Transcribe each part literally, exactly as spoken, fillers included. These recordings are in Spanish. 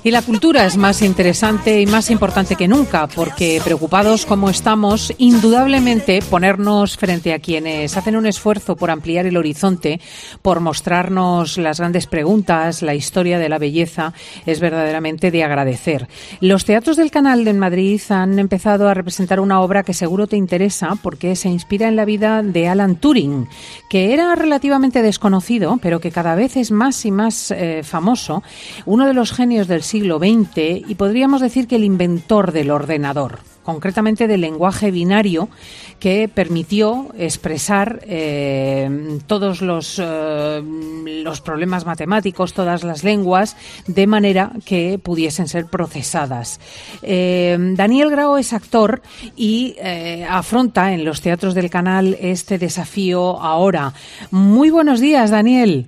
Y la cultura es más interesante y más importante que nunca, porque preocupados como estamos, indudablemente ponernos frente a quienes hacen un esfuerzo por ampliar el horizonte, por mostrarnos las grandes preguntas, la historia de la belleza, es verdaderamente de agradecer. Los teatros del Canal en Madrid han empezado a representar una obra que seguro te interesa porque se inspira en la vida de Alan Turing, que era relativamente desconocido, pero que cada vez es más y más eh, famoso, uno de los genios del siglo veinte y podríamos decir que el inventor del ordenador, concretamente del lenguaje binario que permitió expresar eh, todos los, eh, los problemas matemáticos, todas las lenguas, de manera que pudiesen ser procesadas. Eh, Daniel Grao es actor y eh, afronta en los teatros del Canal este desafío ahora. Muy buenos días, Daniel.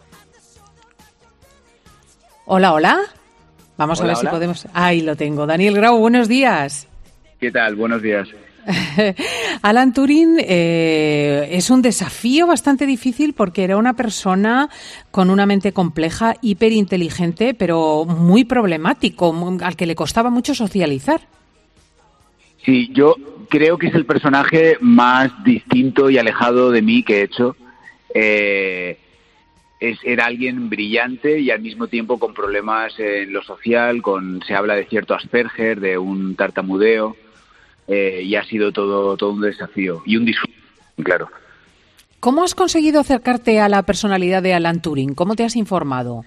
Hola, hola. Vamos hola, a ver hola. si podemos... Ahí lo tengo. Daniel Grao, buenos días. ¿Qué tal? Buenos días. Alan Turing eh, es un desafío bastante difícil porque era una persona con una mente compleja, hiperinteligente, pero muy problemático, al que le costaba mucho socializar. Sí, yo creo que es el personaje más distinto y alejado de mí que he hecho. Eh... Es, era alguien brillante y al mismo tiempo con problemas en lo social, con se habla de cierto Asperger, de un tartamudeo, eh, y ha sido todo, todo un desafío y un disfrute, claro. ¿Cómo has conseguido acercarte a la personalidad de Alan Turing? ¿Cómo te has informado?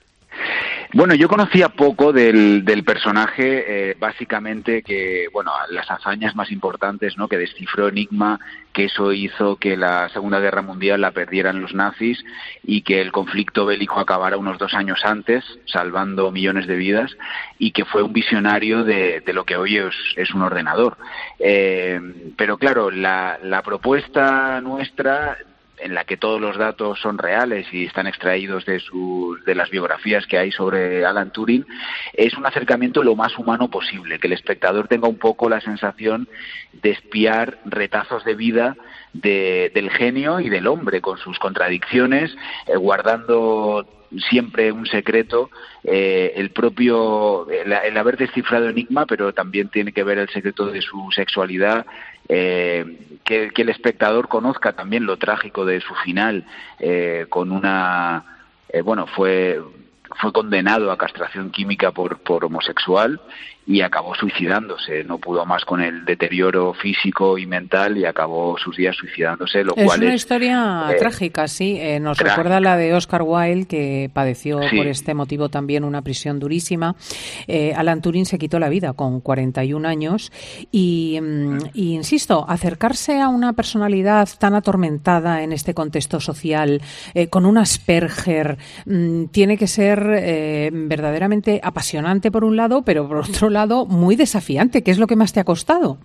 Bueno, yo conocía poco del, del personaje, eh, básicamente que, bueno, las hazañas más importantes, ¿no? Que descifró Enigma, que eso hizo que la Segunda Guerra Mundial la perdieran los nazis y que el conflicto bélico acabara unos dos años antes, salvando millones de vidas, y que fue un visionario de, de lo que hoy es, es un ordenador. Eh, pero claro, la, la propuesta nuestra, en la que todos los datos son reales y están extraídos de sus, de las biografías que hay sobre Alan Turing, es un acercamiento lo más humano posible, que el espectador tenga un poco la sensación de espiar retazos de vida de, del genio y del hombre, con sus contradicciones, eh, guardando siempre un secreto, eh, el propio, el, el haber descifrado Enigma, pero también tiene que ver el secreto de su sexualidad, eh, que, que el espectador conozca también lo trágico de su final, eh, con una, eh, bueno, fue fue condenado a castración química por, por homosexual y acabó suicidándose, no pudo más con el deterioro físico y mental y acabó sus días suicidándose, lo es cual una es... historia eh, trágica, sí, eh, nos trágica. Recuerda la de Oscar Wilde, que padeció sí. por este motivo también una prisión durísima. Eh, Alan Turing se quitó la vida con cuarenta y un años y, mm, y, insisto, acercarse a una personalidad tan atormentada en este contexto social, eh, con un Asperger, mm, tiene que ser eh, verdaderamente apasionante por un lado, pero por otro lado muy desafiante. ¿Qué es lo que más te ha costado?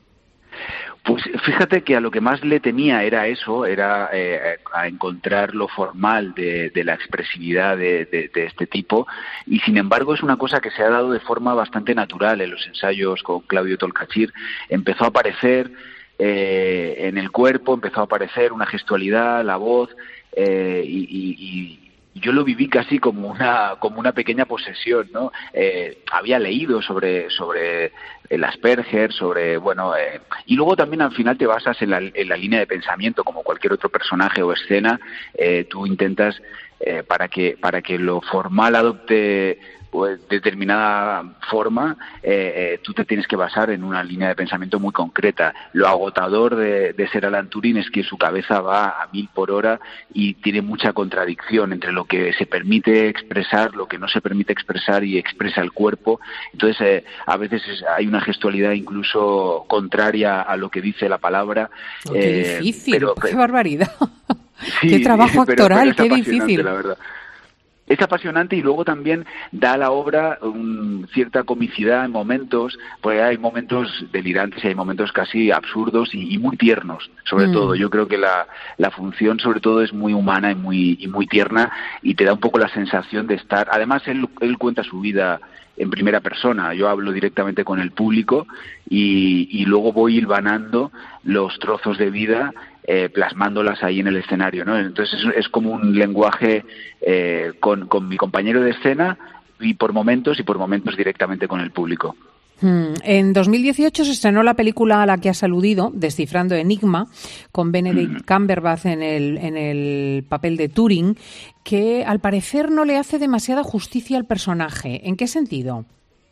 Pues fíjate que a lo que más le temía era eso, era eh, a encontrar lo formal de, de la expresividad de, de, de este tipo, y sin embargo es una cosa que se ha dado de forma bastante natural en los ensayos con Claudio Tolcachir. Empezó a aparecer eh, en el cuerpo, empezó a aparecer una gestualidad, la voz, eh, y, y, y yo lo viví casi como una como una pequeña posesión, ¿no? Eh, había leído sobre sobre el Asperger, sobre, bueno, eh, y luego también al final te basas en la, en la línea de pensamiento, como cualquier otro personaje o escena, eh, tú intentas, eh, para que para que lo formal adopte pues determinada forma, eh, eh, tú te tienes que basar en una línea de pensamiento muy concreta. Lo agotador de, de ser Alan Turing es que su cabeza va a mil por hora y tiene mucha contradicción entre lo que se permite expresar, lo que no se permite expresar y expresa el cuerpo. Entonces, eh, a veces es, hay una gestualidad incluso contraria a lo que dice la palabra. Oh, qué eh, difícil, pero, qué barbaridad. Sí, qué trabajo actoral, pero, pero qué difícil. La verdad. Es apasionante y luego también da a la obra um, cierta comicidad en momentos, porque hay momentos delirantes y hay momentos casi absurdos y, y muy tiernos, sobre mm. todo. Yo creo que la, la función sobre todo es muy humana y muy, y muy tierna y te da un poco la sensación de estar... Además, él, él cuenta su vida en primera persona. Yo hablo directamente con el público y, y luego voy hilvanando los trozos de vida, eh, plasmándolas ahí en el escenario, ¿no? Entonces es, es como un lenguaje eh, con, con mi compañero de escena, y por momentos y por momentos directamente con el público. En dos mil dieciocho se estrenó la película a la que has aludido, Descifrando Enigma, con Benedict mm. Cumberbatch en el, en el papel de Turing, que al parecer no le hace demasiada justicia al personaje. ¿En qué sentido?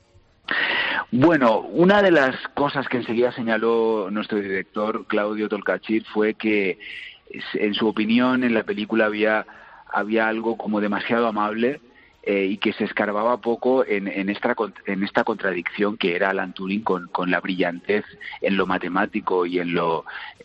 Bueno, una de las cosas que enseguida señaló nuestro director, Claudio Tolcachir, fue que, en su opinión, en la película había, había algo como demasiado amable, Eh, y que se escarbaba poco en, en, esta, en esta contradicción que era Alan Turing con, con la brillantez en lo matemático y en lo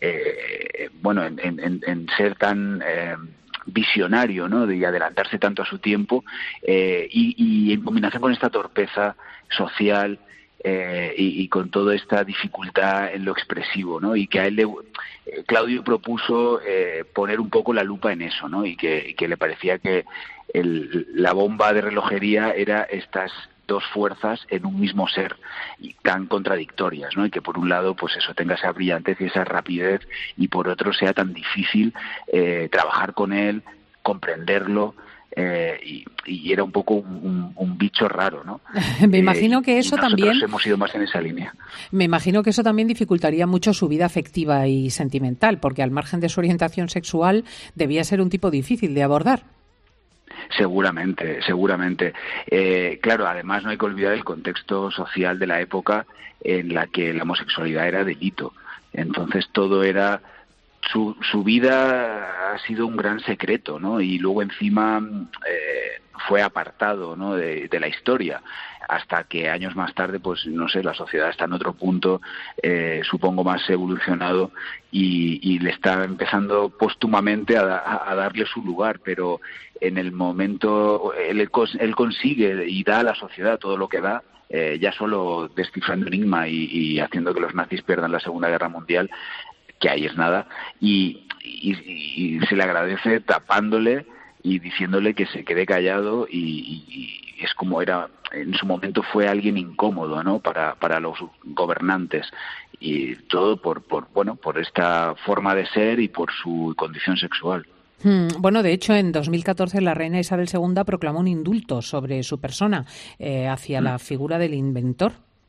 eh, bueno en, en, en ser tan eh, visionario, ¿no? De adelantarse tanto a su tiempo eh, y, y en combinación con esta torpeza social eh, y, y con toda esta dificultad en lo expresivo, ¿no? Y que a él le, eh, Claudio propuso eh, poner un poco la lupa en eso, ¿no? Y que, y que le parecía que El, la bomba de relojería era estas dos fuerzas en un mismo ser y tan contradictorias, ¿no? Y que por un lado pues eso tenga esa brillantez y esa rapidez y por otro sea tan difícil eh, trabajar con él, comprenderlo eh, y, y era un poco un, un, un bicho raro, ¿no? Me imagino que eso eh, también hemos ido más en esa línea. Me imagino que eso también dificultaría mucho su vida afectiva y sentimental, porque al margen de su orientación sexual debía ser un tipo difícil de abordar. Seguramente, seguramente. Eh, claro, además no hay que olvidar el contexto social de la época en la que la homosexualidad era delito. Entonces todo era... Su, su vida ha sido un gran secreto, ¿no? Y luego encima eh, fue apartado, ¿no? de, de la historia, hasta que años más tarde, pues no sé, la sociedad está en otro punto, eh, supongo más evolucionado, y, y le está empezando póstumamente a, a, a darle su lugar, pero en el momento él, él consigue y da a la sociedad todo lo que da, eh, ya solo descifrando Enigma y, y haciendo que los nazis pierdan la Segunda Guerra Mundial, que ahí es nada, y, y, y se le agradece tapándole y diciéndole que se quede callado, y, y, y es como era, en su momento fue alguien incómodo, ¿no? Para, para los gobernantes, y todo por, por, bueno, por esta forma de ser y por su condición sexual. Bueno, de hecho, en dos mil catorce la reina Isabel segunda proclamó un indulto sobre su persona eh, hacia la figura del inventor.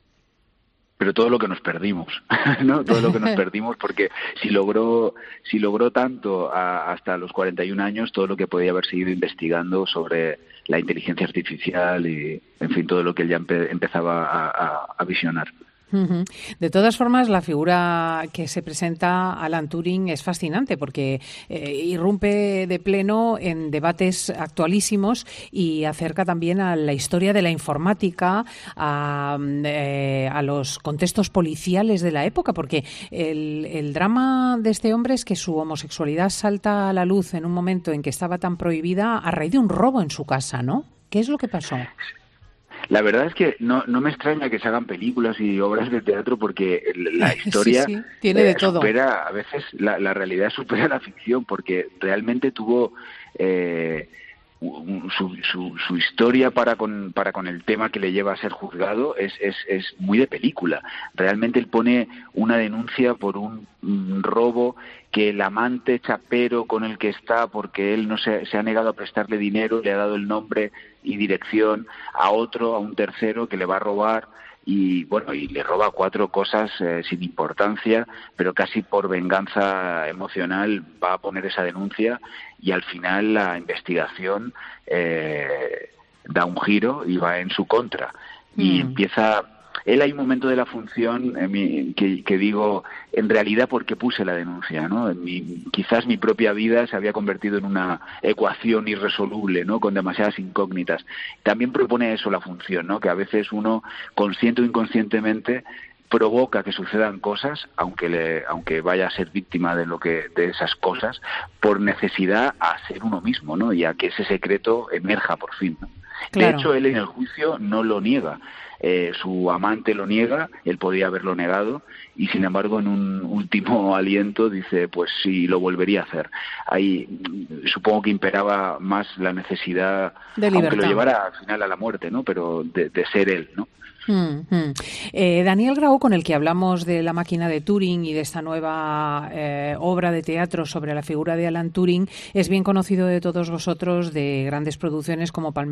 Pero todo lo que nos perdimos, ¿no? Todo lo que nos perdimos, porque si logró, si logró tanto a, hasta los cuarenta y un años, todo lo que podía haber seguido investigando sobre la inteligencia artificial y, en fin, todo lo que él ya empe, empezaba a, a, a visionar. De todas formas, la figura que se presenta Alan Turing es fascinante porque eh, irrumpe de pleno en debates actualísimos y acerca también a la historia de la informática, a, eh, a los contextos policiales de la época, porque el, el drama de este hombre es que su homosexualidad salta a la luz en un momento en que estaba tan prohibida a raíz de un robo en su casa, ¿no? ¿Qué es lo que pasó? La verdad es que no, no me extraña que se hagan películas y obras de teatro, porque la historia sí, sí, tiene de eh, todo. supera, a veces la, la realidad supera la ficción, porque realmente tuvo eh, su, su, su historia para con, para con el tema que le lleva a ser juzgado es, es, es muy de película. Realmente él pone una denuncia por un, un robo que el amante chapero con el que está, porque él no se, se ha negado a prestarle dinero, le ha dado el nombre y dirección a otro, a un tercero que le va a robar, y bueno, y le roba cuatro cosas eh, sin importancia, pero casi por venganza emocional va a poner esa denuncia, y al final la investigación eh, da un giro y va en su contra, y mm. empieza... Él hay un momento de la función en mi, que, que digo, en realidad, ¿por qué puse la denuncia, ¿no? En mi, quizás mi propia vida se había convertido en una ecuación irresoluble, ¿no? Con demasiadas incógnitas. También propone eso la función, ¿no? Que a veces uno, consciente o inconscientemente, provoca que sucedan cosas, aunque le, aunque vaya a ser víctima de lo que de esas cosas, por necesidad a ser uno mismo, ¿no? Y a que ese secreto emerja por fin, ¿no? Claro. De hecho, él en el juicio no lo niega. Eh, su amante lo niega, él podía haberlo negado, y sin embargo en un último aliento dice, pues sí, lo volvería a hacer. Ahí supongo que imperaba más la necesidad, de libertad, aunque lo llevara al final a la muerte, ¿no? Pero de, de ser él, ¿no? Mm, mm. Eh, Daniel Grau, con el que hablamos de La máquina de Turing y de esta nueva eh, obra de teatro sobre la figura de Alan Turing, es bien conocido de todos vosotros, de grandes producciones como Palmeras en la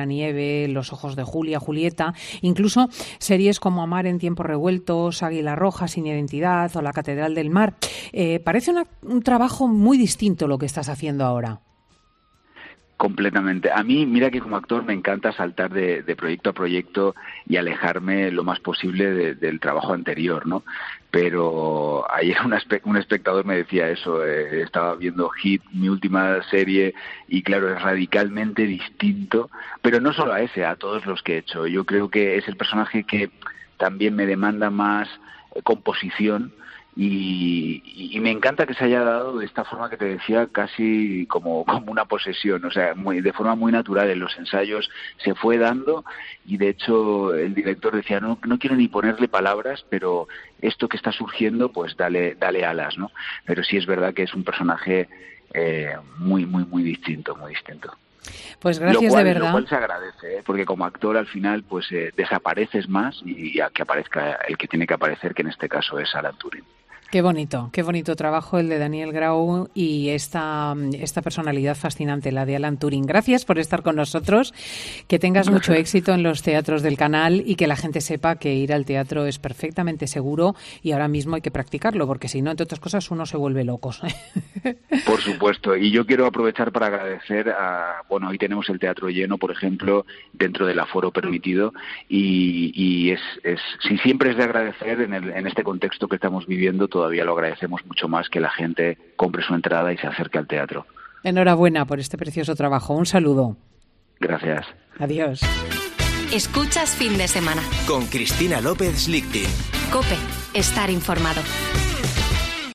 Nieve, Los ojos de Julia, Julieta, incluso series como Amar en tiempos revueltos, Águila Roja, Sin identidad o La catedral del mar. Eh, parece una, un trabajo muy distinto lo que estás haciendo ahora. Completamente. A mí, mira que como actor me encanta saltar de, de proyecto a proyecto y alejarme lo más posible de, del trabajo anterior, ¿no? Pero ayer un, espe- un espectador me decía eso, eh, estaba viendo Hit, mi última serie, y claro, es radicalmente distinto, pero no solo a ese, a todos los que he hecho. Yo creo que es el personaje que también me demanda más eh, composición. Y, y me encanta que se haya dado de esta forma que te decía, casi como, como una posesión, o sea, muy, de forma muy natural. En los ensayos se fue dando y de hecho el director decía, no, no quiero ni ponerle palabras, pero esto que está surgiendo, pues dale, dale alas, ¿no? Pero sí es verdad que es un personaje eh, muy, muy, muy distinto, muy distinto. Pues gracias, lo cual, de verdad. Lo cual se agradece, ¿eh? Porque como actor al final pues eh, desapareces más y, y a que aparezca el que tiene que aparecer, que en este caso es Alan Turing. Qué bonito, qué bonito trabajo el de Daniel Grau y esta, esta personalidad fascinante, la de Alan Turing. Gracias por estar con nosotros, que tengas mucho éxito en los teatros del canal y que la gente sepa que ir al teatro es perfectamente seguro y ahora mismo hay que practicarlo, porque si no, entre otras cosas, uno se vuelve loco. Por supuesto, y yo quiero aprovechar para agradecer a, bueno, hoy tenemos el teatro lleno, por ejemplo, dentro del aforo permitido, y, y es, es, si siempre es de agradecer en, el, en este contexto que estamos viviendo, todavía lo agradecemos mucho más que la gente compre su entrada y se acerque al teatro. Enhorabuena por este precioso trabajo. Un saludo. Gracias. Adiós. Escuchas Fin de Semana con Cristina López Lichting. COPE. Estar informado.